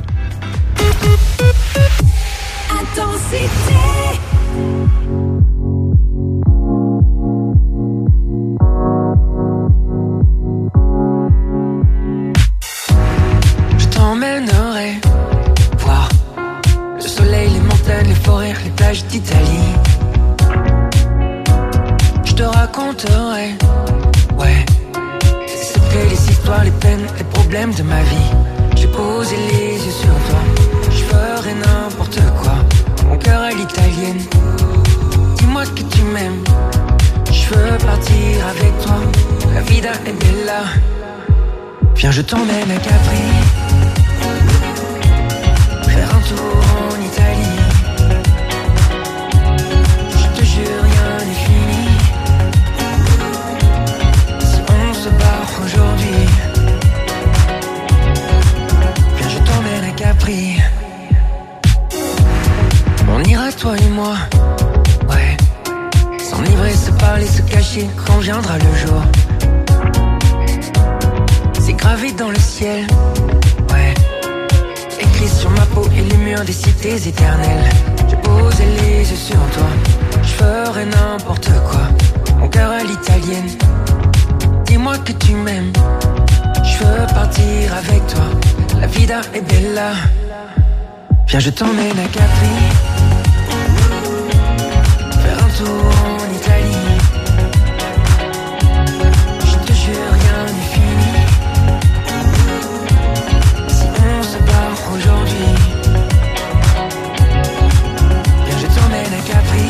Intensité. Je t'emmènerai voir le soleil, les montagnes, les forêts, les plages d'Italie. Je te raconterai, ouais, les secrets, les histoires, les peines, les problèmes de ma vie. J'ai posé les yeux sur toi, je ferai n'importe quoi. Mon cœur à l'italienne, dis-moi que tu m'aimes. Je veux partir avec toi, la vida è bella. Viens, je t'emmène à Capri, faire un tour en Italie. Je te jure, rien n'est fini. Si on se barre aujourd'hui, viens, je t'emmène à Capri. On ira toi et moi, ouais, s'enivrer, se parler, se cacher quand viendra le jour. C'est gravé dans le ciel, ouais, écrit sur ma peau et les murs des cités éternelles. J'ai posé les yeux sur toi, je ferai n'importe quoi. Mon cœur à l'italienne, dis-moi que tu m'aimes. Je veux partir avec toi, la vida è bella. Viens, je t'emmène à Capri, faire un tour en Italie. Je te jure, rien n'est fini. Si on se barre aujourd'hui, viens, je t'emmène à Capri.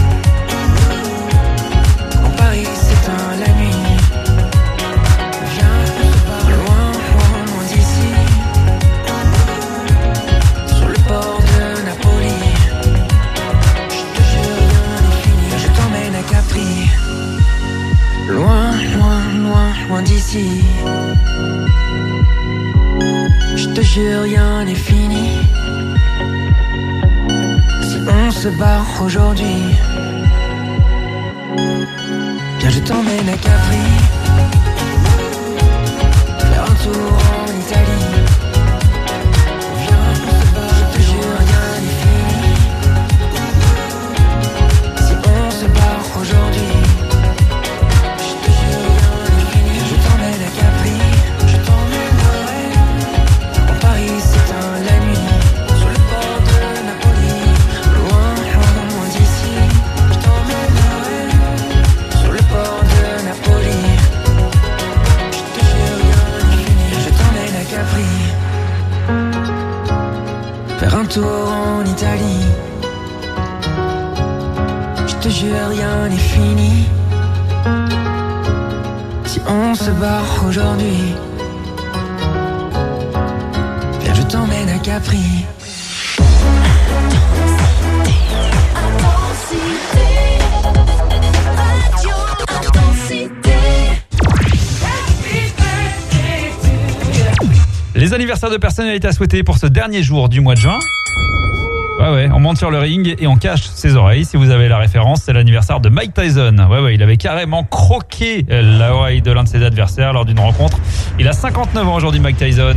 Quand Paris s'éteint la nuit, viens, on se barre loin, loin, loin d'ici. Sur le port de Napoli, je te jure, rien n'est fini. Je t'emmène à Capri, loin, loin, loin, loin d'ici. Je te jure, rien n'est fini. Si on se barre aujourd'hui, viens, je t'emmène à Capri, faire un tour en Italie. Viens, on se barre, je te jure, rien n'est fini. Si on se barre aujourd'hui, je te jure, rien n'est fini. Je t'emmène à Capri, je t'emmènerai. Quand Paris s'éteint la nuit, sur le port de Napoli, loin, loin, loin d'ici. Je t'emmènerai sur le port de Napoli. Je te jure, rien n'est fini. Je t'emmène à Capri, faire un tour en Italie. Je te jure, rien n'est fini. Si on se barre aujourd'hui, viens, je t'emmène à Capri. Les anniversaires de personnalités à souhaiter pour ce dernier jour du mois de juin. Ouais, on monte sur le ring et on cache ses oreilles. Si vous avez la référence, c'est l'anniversaire de Mike Tyson. Ouais, il avait carrément croqué l'oreille de l'un de ses adversaires lors d'une rencontre. Il a 59 ans aujourd'hui, Mike Tyson.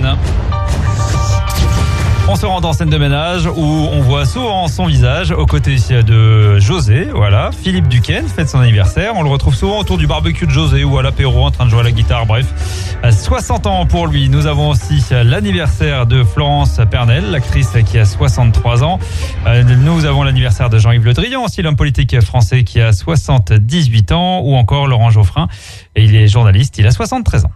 On se rend dans scène de ménage où on voit souvent son visage aux côtés de José, voilà. Philippe Duquesne fête son anniversaire. On le retrouve souvent autour du barbecue de José ou à l'apéro en train de jouer à la guitare, bref. 60 ans pour lui. Nous avons aussi l'anniversaire de Florence Pernel, l'actrice qui a 63 ans. Nous avons l'anniversaire de Jean-Yves Le Drian, aussi l'homme politique français qui a 78 ans, ou encore Laurent Geoffrin, et il est journaliste, il a 73 ans.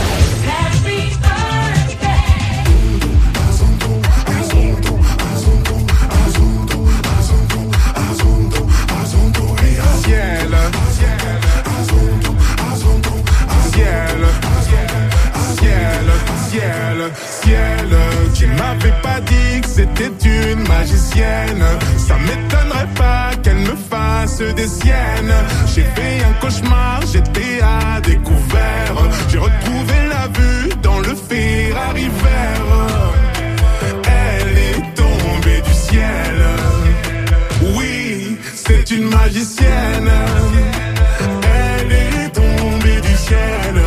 Ciel, tu m'avais pas dit que c'était une magicienne. Ça m'étonnerait pas qu'elle me fasse des siennes. J'ai fait un cauchemar, j'étais à découvert. J'ai retrouvé la vue dans le Ferrari vert. Elle est tombée du ciel. Oui, c'est une magicienne. Elle est tombée du ciel.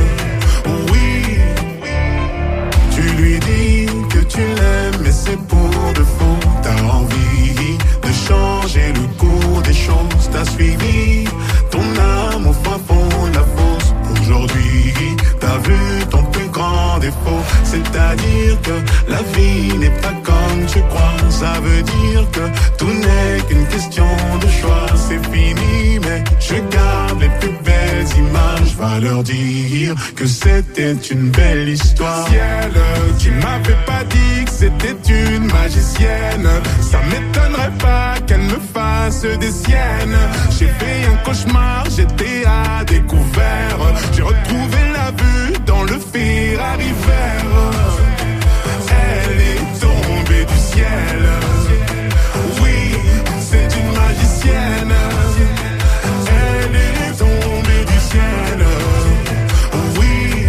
Lui dis que tu l'aimes, mais c'est pour de faux. T'as envie de changer le cours des choses. T'as suivi ton âme au fin fond de la fosse. Aujourd'hui, t'as vu ton plus grand défaut. C'est-à-dire que la vie n'est pas comme tu crois. Ça veut dire que tout n'est qu'une question de choix. C'est fini, mais je garde les plus belles images. Va leur dire que c'était une belle histoire. Ciel, tu m'avais pas dit que c'était une magicienne. Ça m'étonnerait pas qu'elle me fasse des siennes. J'ai fait un cauchemar, j'étais à découvert. J'ai retrouvé la vue dans le Ferrari vert. Elle est tombée du ciel. Oui, c'est une magicienne. Elle est tombée du ciel. Oui,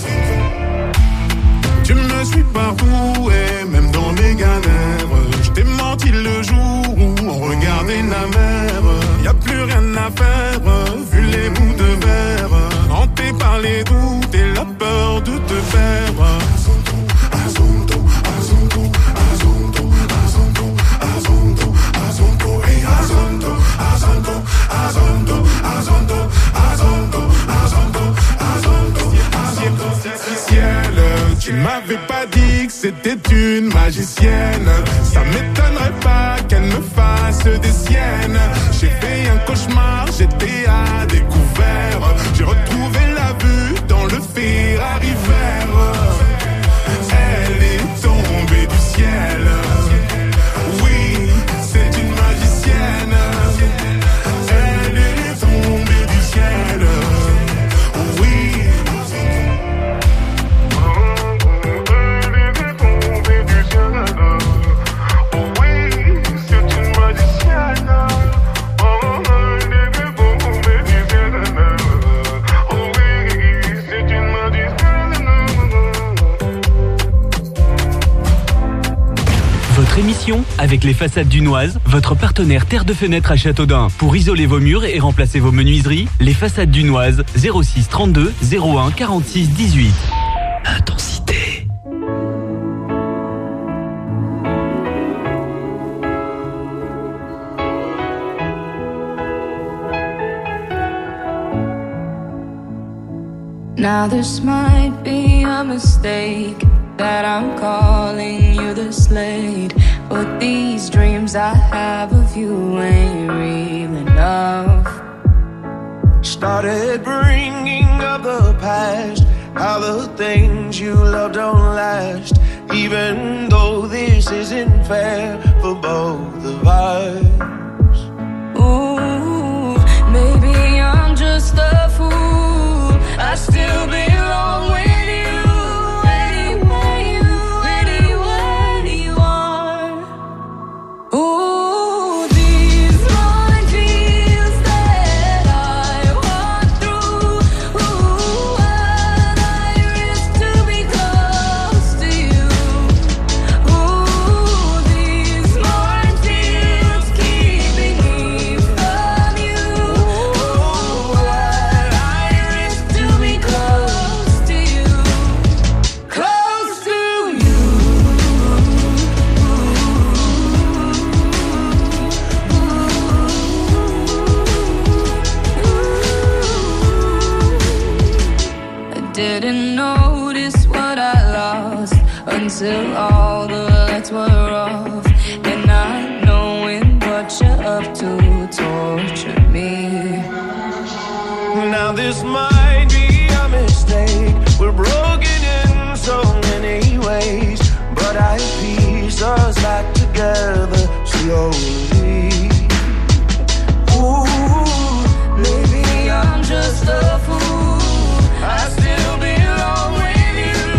tu me suis partout et même dans mes galères. Je t'ai menti le jour où on regardait la mer. Y a plus rien à faire, vu les bouts de verre. Hanté par les doutes et la peur de te perdre. Ciel, tu m'avais pas dit que c'était une magicienne. Ça m'étonnerait pas qu'elle me fasse des siennes. J'ai fait un cauchemar, j'étais à découvert. J'ai retrouvé la vue dans le Ferrari vert. Elle est tombée du ciel. Oui, c'est une magicienne. Elle est tombée du ciel. Oui. Votre émission avec les façades Dunoise, votre partenaire Terre de Fenêtre à Châteaudun. Pour isoler vos murs et remplacer vos menuiseries, les façades Dunoise, 06 32 01 46 18. Intensité. Now this might be a mistake that I'm calling you this late, but these dreams I have of you ain't real enough. Started bringing up the past, how the things you love don't last, even though this isn't fair for both of us. Ooh, maybe I'm just a fool, I still belong with you. To be close to you. notice what I lost until all the lights were off. And not knowing what you're up to torture me. Now this might be a mistake. We're broken in so many ways, but I piece us back together slowly. Ooh, maybe I'm just a fool. I still belong with you.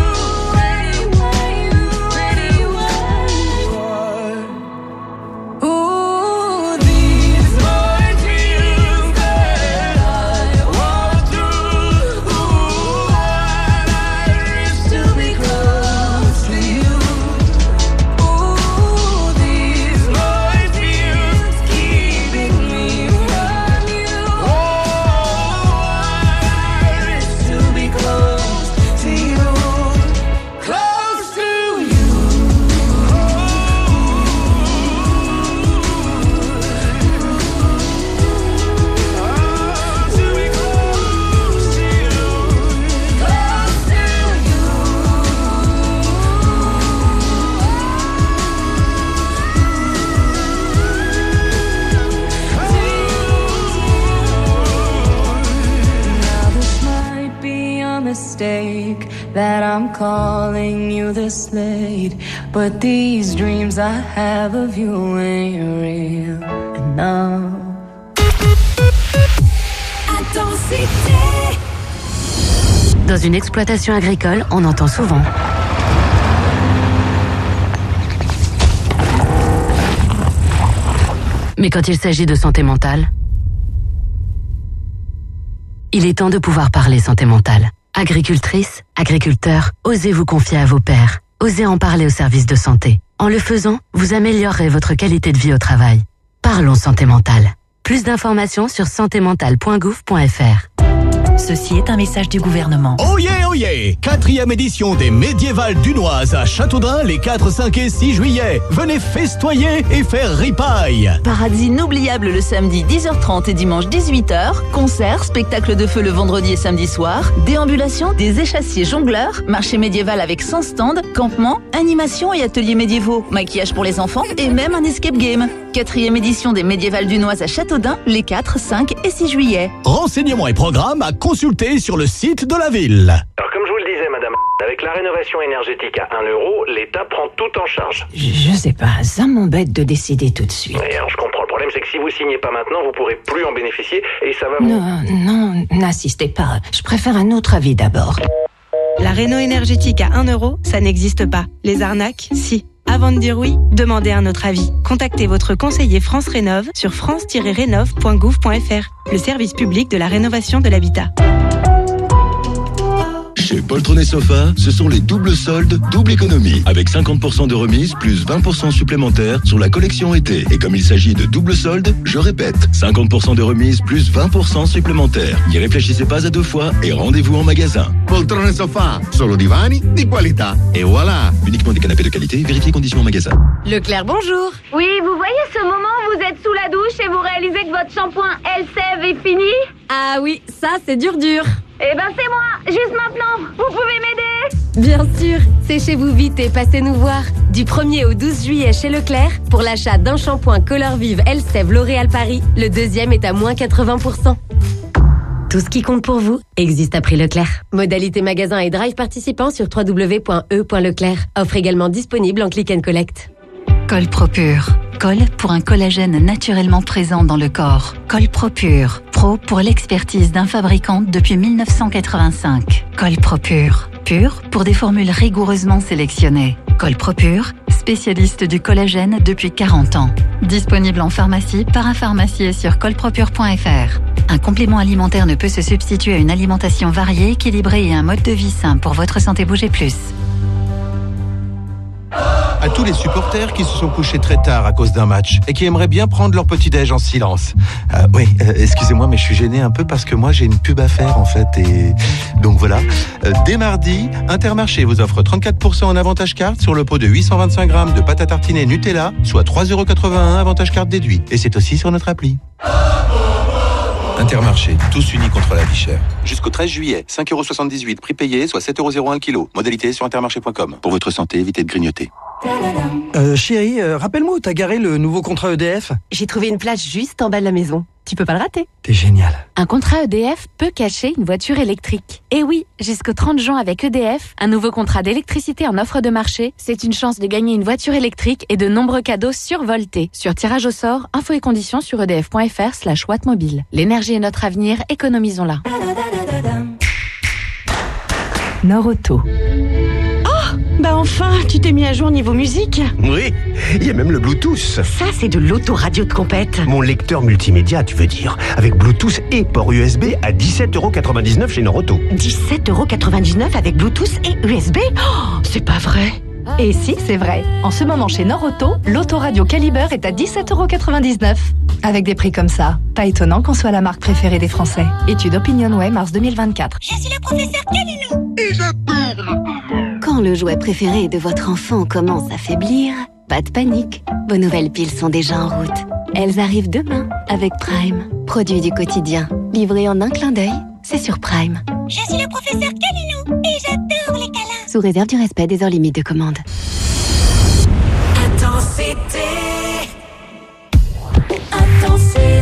Ooh, these minefields that I walk through. Ooh, I risk to be close to you. Ooh, these minefields keeping me from you. Oh, I risk to be close to you. Close to you. Now this might be a mistake that I'm calling you this late, but these dreams I have of you ain't real enough. Dans une exploitation agricole, on entend souvent mais quand il s'agit de santé mentale, il est temps de pouvoir parler santé mentale. Agricultrice, agriculteur, osez vous confier à vos pairs. Osez en parler au service de santé. En le faisant, vous améliorerez votre qualité de vie au travail. Parlons santé mentale. Plus d'informations sur santémentale.gouv.fr. Ceci est un message du gouvernement. Oh yeah, oh yeah! 4e édition des Médiévales dunoises à Châteaudun les 4, 5 et 6 juillet. Venez festoyer et faire ripaille. Parades inoubliables le samedi 10h30 et dimanche 18h. Concerts, spectacles de feu le vendredi et samedi soir. Déambulation des échassiers jongleurs. Marché médiéval avec 100 stands. Campement, animation et ateliers médiévaux. Maquillage pour les enfants et même un escape game. 4e édition des Médiévales dunoises à Châteaudun les 4, 5 et 6 juillet. Renseignements et programmes à consulter sur le site de la ville. Alors comme je vous le disais, madame, avec la rénovation énergétique à 1 euro, l'État prend tout en charge. Je sais pas, ça m'embête de décider tout de suite. Et alors je comprends, le problème c'est que si vous signez pas maintenant, vous pourrez plus en bénéficier et ça va vous... Non, n'insistez pas. Je préfère un autre avis d'abord. La réno énergétique à 1 euro, ça n'existe pas. Les arnaques, si. Avant de dire oui, demandez un autre avis. Contactez votre conseiller France Rénov sur france-rénov.gouv.fr, le service public de la rénovation de l'habitat. Chez Poltron et Sofa, ce sont les doubles soldes, double économie. Avec 50% de remise plus 20% supplémentaires sur la collection été. Et comme il s'agit de double soldes, je répète, 50% de remise plus 20% supplémentaires. N'y réfléchissez pas à deux fois et rendez-vous en magasin. Poltrone Sofa, solo divani di qualità. Et voilà. Uniquement des canapés de qualité, vérifiez conditions en magasin. Leclerc, bonjour. Oui, vous voyez ce moment où vous êtes sous la douche et vous réalisez que votre shampoing Elseve est fini? Ah oui, ça c'est dur. Eh ben c'est moi, juste maintenant. Vous pouvez m'aider? Bien sûr, séchez-vous vite et passez nous voir. Du 1er au 12 juillet chez Leclerc, pour l'achat d'un shampoing Color Vive Elseve L'Oréal Paris, le deuxième est à moins 80%. Tout ce qui compte pour vous existe à prix Leclerc. Modalité magasin et drive participant sur www.e.leclerc. Offre également disponible en click and collect. Col Propure. Col pour un collagène naturellement présent dans le corps. Col Propure. Pro pour l'expertise d'un fabricant depuis 1985. Col Propure. Pur pour des formules rigoureusement sélectionnées. Col Propure, spécialiste du collagène depuis 40 ans. Disponible en pharmacie, parapharmacie et sur colpropure.fr. Un complément alimentaire ne peut se substituer à une alimentation variée, équilibrée et un mode de vie sain pour votre santé. Bougez plus. À tous les supporters qui se sont couchés très tard à cause d'un match et qui aimeraient bien prendre leur petit-déj en silence. Excusez-moi, mais je suis gêné un peu parce que moi j'ai une pub à faire en fait. Et donc voilà. Dès mardi, Intermarché vous offre 34% en avantage carte sur le pot de 825 grammes de pâte à tartiner Nutella, soit 3,81 € avantage carte déduit. Et c'est aussi sur notre appli. Intermarché, tous unis contre la vie chère. Jusqu'au 13 juillet, 5,78 € prix payé, soit 7,01 € le kilo. Modalité sur intermarché.com. Pour votre santé, évitez de grignoter. Chérie, rappelle-moi où t'as garé le nouveau contrat EDF. J'ai trouvé une place juste en bas de la maison. Tu peux pas le rater. T'es génial. Un contrat EDF peut cacher une voiture électrique. Et oui, jusqu'au 30 juin avec EDF, un nouveau contrat d'électricité en offre de marché, c'est une chance de gagner une voiture électrique et de nombreux cadeaux survoltés. Sur tirage au sort, infos et conditions sur edf.fr/wattmobile. L'énergie est notre avenir, économisons-la. Nord-Auto. Bah enfin, tu t'es mis à jour niveau musique. Oui, il y a même le Bluetooth. Ça, c'est de l'autoradio de compète. Mon lecteur multimédia, tu veux dire. Avec Bluetooth et port USB à 17,99 € chez Nord-Auto. 17,99 € avec Bluetooth et USB. Oh, c'est pas vrai. Et si, c'est vrai. En ce moment chez Nord-Auto, l'autoradio Caliber est à 17,99 €. Avec des prix comme ça, pas étonnant qu'on soit la marque préférée des Français. Étude OpinionWay, mars 2024. Je suis le professeur Calilou. Et j'adore. Quand le jouet préféré de votre enfant commence à faiblir, pas de panique. Vos nouvelles piles sont déjà en route. Elles arrivent demain avec Prime. Produit du quotidien, livré en un clin d'œil, c'est sur Prime. Je suis le professeur Calilou et j'adore les câlins. Sous réserve du respect des heures limites de commande. Intensité. Intensité.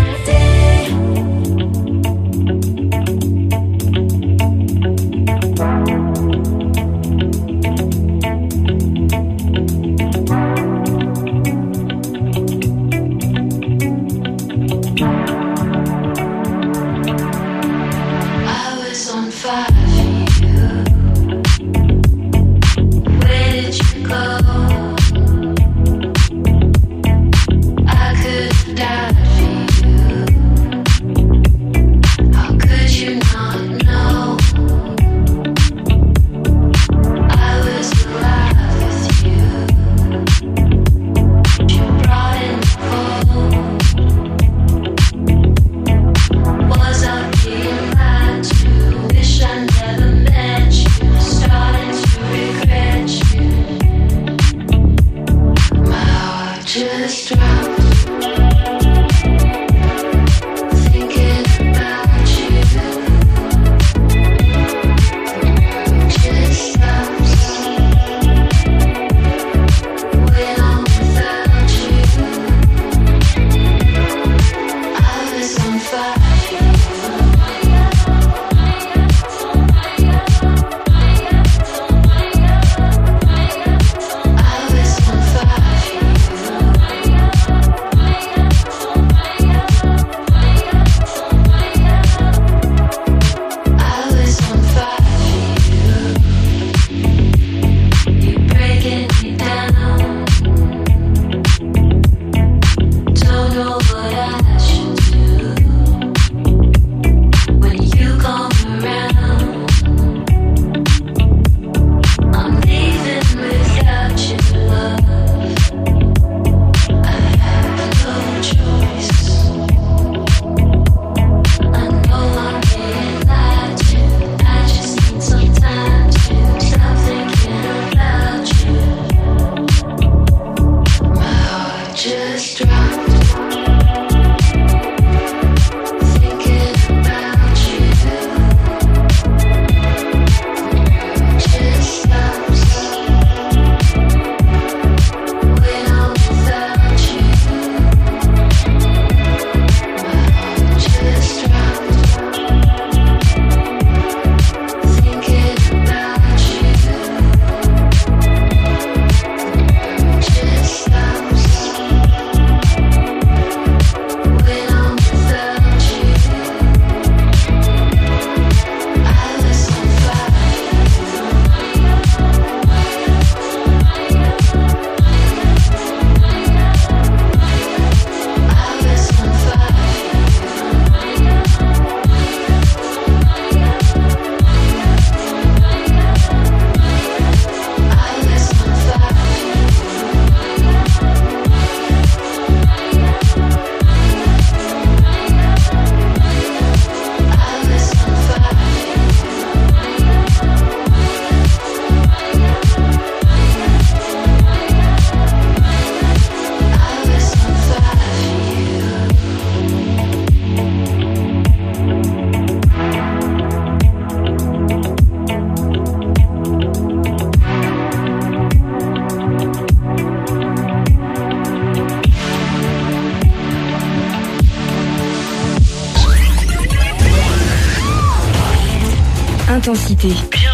intensité.